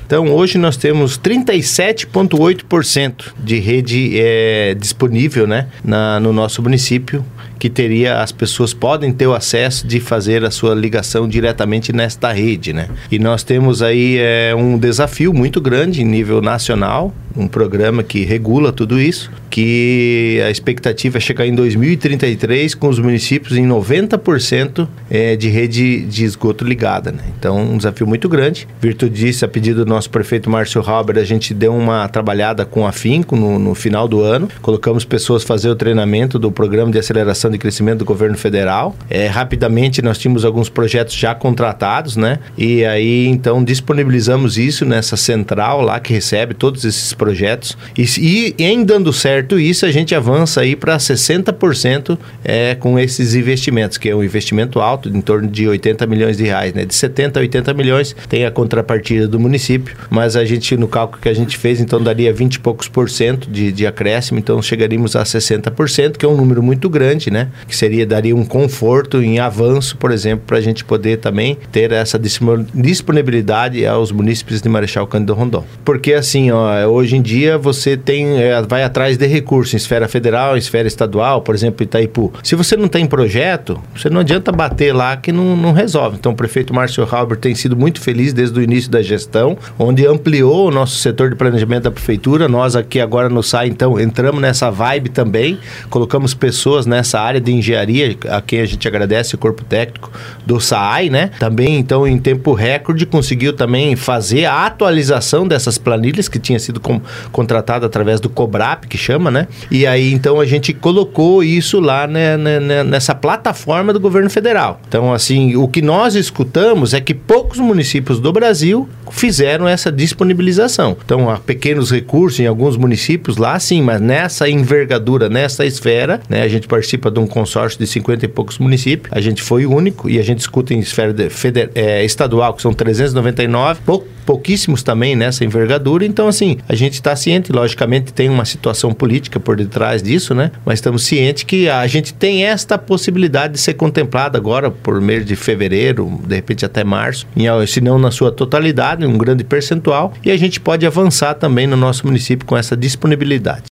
Então, hoje nós temos 37,8% de rede disponível, né, no nosso município, que as pessoas podem ter o acesso de fazer a sua ligação diretamente nesta rede, né? E nós temos aí um desafio muito grande em nível nacional, um programa que regula tudo isso, que a expectativa é chegar em 2033 com os municípios em 90% de rede de esgoto ligada, né? Então, um desafio muito grande. Virtude disso, a pedido do nosso prefeito Márcio Halber, a gente deu uma trabalhada com afinco no final do ano. Colocamos pessoas fazer o treinamento do Programa de Aceleração de Crescimento do Governo Federal. Rapidamente, nós tínhamos alguns projetos já contratados, né? E aí, então, disponibilizamos isso nessa central lá que recebe todos esses projetos. E em dando certo isso, a gente avança aí para 60% com esses investimentos, que é um investimento alto, em torno de 80 milhões de reais, né? De 70 a 80 milhões tem a contrapartida do município, mas a gente, no cálculo que a gente fez, então daria 20 e poucos por cento de acréscimo, então chegaríamos a 60%, que é um número muito grande, né? Que daria um conforto em avanço, por exemplo, para a gente poder também ter essa disponibilidade aos munícipes de Marechal Cândido Rondon. Porque assim, hoje em dia você vai atrás de recursos em esfera federal, em esfera estadual, por exemplo, Itaipu. Se você não tem projeto, você não adianta bater lá que não resolve. Então o prefeito Márcio Halber tem sido muito feliz desde o início da gestão, onde ampliou o nosso setor de planejamento da prefeitura. Nós aqui agora no SAI, então, entramos nessa vibe também, colocamos pessoas nessa área de engenharia, a quem a gente agradece o corpo técnico do SAI, né? Também, então, em tempo recorde, conseguiu também fazer a atualização dessas planilhas que tinha sido contratada através do COBRAP, que chama, né? E aí, então, a gente colocou isso lá, né, nessa plataforma do governo federal. Então, assim, o que nós escutamos é que poucos municípios do Brasil fizeram essa disponibilização. Então, há pequenos recursos em alguns municípios lá, sim, mas nessa envergadura, nessa esfera, né, a gente participa de um consórcio de 50 e poucos municípios, a gente foi o único, e a gente escuta em esfera estadual, que são 399, pouquíssimos também nessa envergadura. Então, assim, a gente está ciente, logicamente tem uma situação política por detrás disso, né? Mas estamos cientes que a gente tem esta possibilidade de ser contemplada agora por mês de fevereiro, de repente até março, se não na sua totalidade, um grande percentual, e a gente pode avançar também no nosso município com essa disponibilidade.